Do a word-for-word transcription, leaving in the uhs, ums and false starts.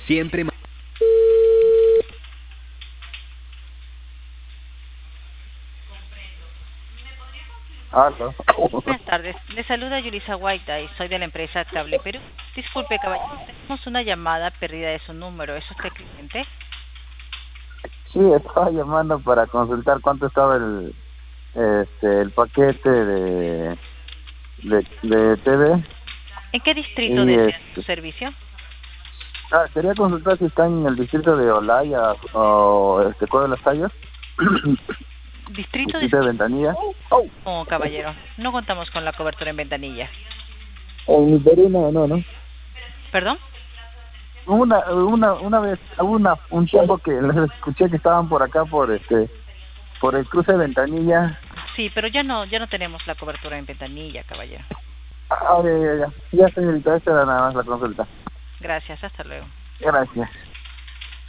Siempre... Aló. Buenas tardes, le saluda Yulisa Guaita y soy de la empresa Cable Perú. Disculpe, caballero, tenemos una llamada perdida de su número. ¿Es usted cliente? Sí, estaba llamando para consultar cuánto estaba el este el paquete de de, de T V. ¿En qué distrito Y desea su este, servicio? ah, quería consultar si está en el distrito de Olaya o este Cuadro de los Tallos. ¿Distrito de... Distrito de Ventanilla. No, caballero, no contamos con la cobertura en ventanilla. En mi Perú no, no, no. ¿Perdón? Una, una, una vez, una, un tiempo que les escuché que estaban por acá, por este, por el cruce de Ventanilla. Sí, pero ya no, ya no tenemos la cobertura en ventanilla, caballero. Ah, ya, ya, ya, ya, señorita, esta era nada más la consulta. Gracias, hasta luego. Gracias.